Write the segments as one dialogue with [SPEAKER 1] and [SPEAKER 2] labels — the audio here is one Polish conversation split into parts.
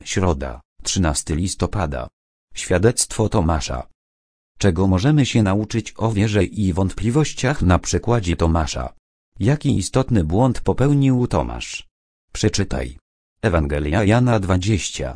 [SPEAKER 1] Środa, 13 listopada. Świadectwo Tomasza. Czego możemy się nauczyć o wierze i wątpliwościach na przykładzie Tomasza? Jaki istotny błąd popełnił Tomasz? Przeczytaj. Ewangelia Jana 20,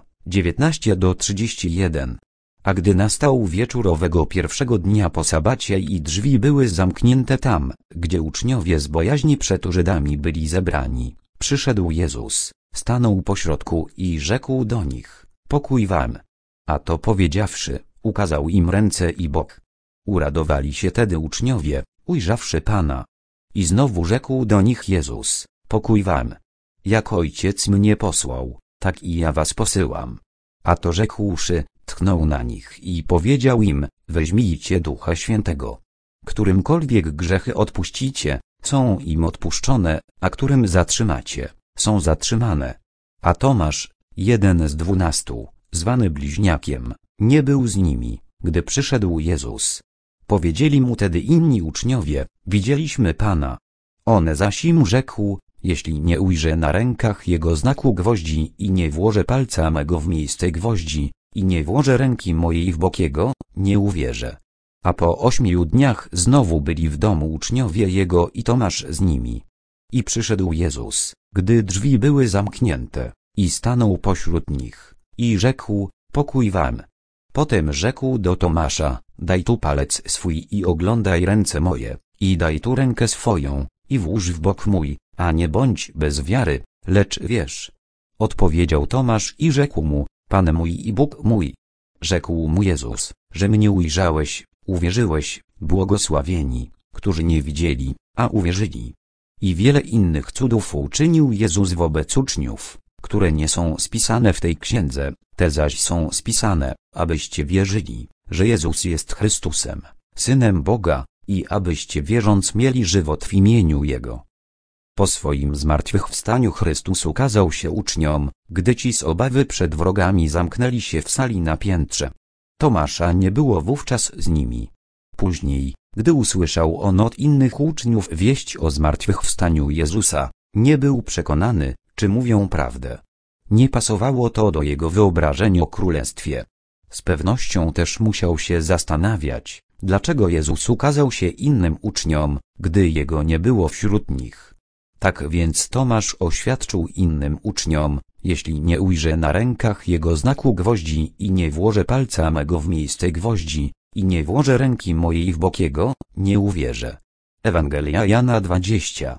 [SPEAKER 1] 19-31. A gdy nastał wieczór owego pierwszego dnia po sabacie i drzwi były zamknięte tam, gdzie uczniowie z bojaźni przed Żydami byli zebrani, przyszedł Jezus, stanął pośrodku i rzekł do nich: pokój wam. A to powiedziawszy, ukazał im ręce i bok. Uradowali się tedy uczniowie, ujrzawszy Pana. I znowu rzekł do nich Jezus: pokój wam. Jak Ojciec mnie posłał, tak i ja was posyłam. A to rzekłszy, tchnął na nich i powiedział im: weźmijcie Ducha Świętego. Którymkolwiek grzechy odpuścicie, są im odpuszczone, a którym zatrzymacie, są zatrzymane. A Tomasz, jeden z 12, zwany Bliźniakiem, nie był z nimi, gdy przyszedł Jezus. Powiedzieli mu tedy inni uczniowie: widzieliśmy Pana. On zaś im rzekł: jeśli nie ujrzę na rękach Jego znaku gwoździ i nie włożę palca mego w miejsce gwoździ, i nie włożę ręki mojej w bok Jego, nie uwierzę. A po 8 dniach znowu byli w domu uczniowie Jego i Tomasz z nimi. I przyszedł Jezus, gdy drzwi były zamknięte, i stanął pośród nich, i rzekł: pokój wam. Potem rzekł do Tomasza: daj tu palec swój i oglądaj ręce moje, i daj tu rękę swoją, i włóż w bok mój, a nie bądź bez wiary, lecz wierz. Odpowiedział Tomasz i rzekł mu: Pan mój i Bóg mój. Rzekł mu Jezus: że mnie ujrzałeś, uwierzyłeś, błogosławieni, którzy nie widzieli, a uwierzyli. I wiele innych cudów uczynił Jezus wobec uczniów, które nie są spisane w tej księdze, te zaś są spisane, abyście wierzyli, że Jezus jest Chrystusem, Synem Boga, i abyście wierząc mieli żywot w imieniu Jego. Po swoim zmartwychwstaniu Chrystus ukazał się uczniom, gdy ci z obawy przed wrogami zamknęli się w sali na piętrze. Tomasza nie było wówczas z nimi. Później, gdy usłyszał on od innych uczniów wieść o zmartwychwstaniu Jezusa, nie był przekonany, czy mówią prawdę. Nie pasowało to do jego wyobrażeń o królestwie. Z pewnością też musiał się zastanawiać, dlaczego Jezus ukazał się innym uczniom, gdy Jego nie było wśród nich. Tak więc Tomasz oświadczył innym uczniom: jeśli nie ujrzę na rękach Jego znaku gwoździ i nie włożę palca mego w miejsce gwoździ, i nie włożę ręki mojej w bok Jego, nie uwierzę. Ewangelia Jana 20,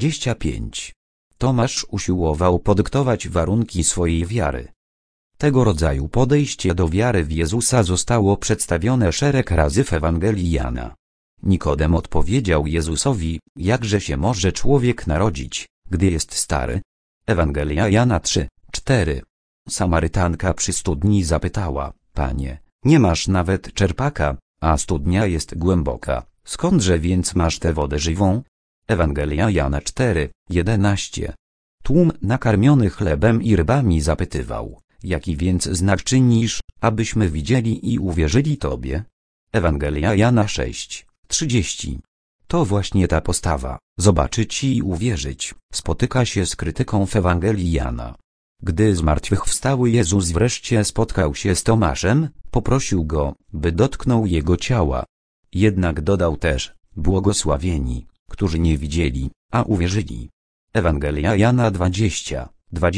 [SPEAKER 1] 25. Tomasz usiłował podyktować warunki swojej wiary. Tego rodzaju podejście do wiary w Jezusa zostało przedstawione szereg razy w Ewangelii Jana. Nikodem odpowiedział Jezusowi: jakże się może człowiek narodzić, gdy jest stary? Ewangelia Jana 3, 4. Samarytanka przy studni zapytała: Panie, nie masz nawet czerpaka, a studnia jest głęboka, skądże więc masz tę wodę żywą? Ewangelia Jana 4, 11. Tłum nakarmiony chlebem i rybami zapytywał: jaki więc znak czynisz, abyśmy widzieli i uwierzyli Tobie? Ewangelia Jana 6, 30. To właśnie ta postawa, zobaczyć i uwierzyć, spotyka się z krytyką w Ewangelii Jana. Gdy zmartwychwstały Jezus wreszcie spotkał się z Tomaszem, poprosił go, by dotknął jego ciała. Jednak dodał też: błogosławieni, którzy nie widzieli, a uwierzyli. Ewangelia Jana 20,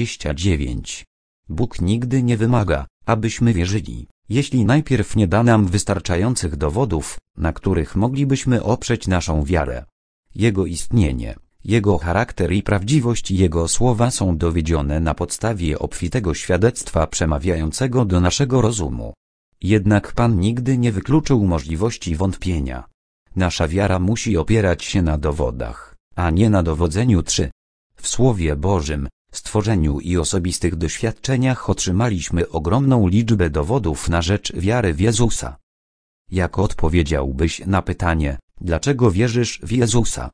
[SPEAKER 1] 29. Bóg nigdy nie wymaga, abyśmy wierzyli, jeśli najpierw nie da nam wystarczających dowodów, na których moglibyśmy oprzeć naszą wiarę. Jego istnienie, Jego charakter i prawdziwość Jego słowa są dowiedzione na podstawie obfitego świadectwa przemawiającego do naszego rozumu. Jednak Pan nigdy nie wykluczył możliwości wątpienia. Nasza wiara musi opierać się na dowodach, a nie na dowodzeniu. 3. W Słowie Bożym, stworzeniu i osobistych doświadczeniach otrzymaliśmy ogromną liczbę dowodów na rzecz wiary w Jezusa. Jak odpowiedziałbyś na pytanie: dlaczego wierzysz w Jezusa?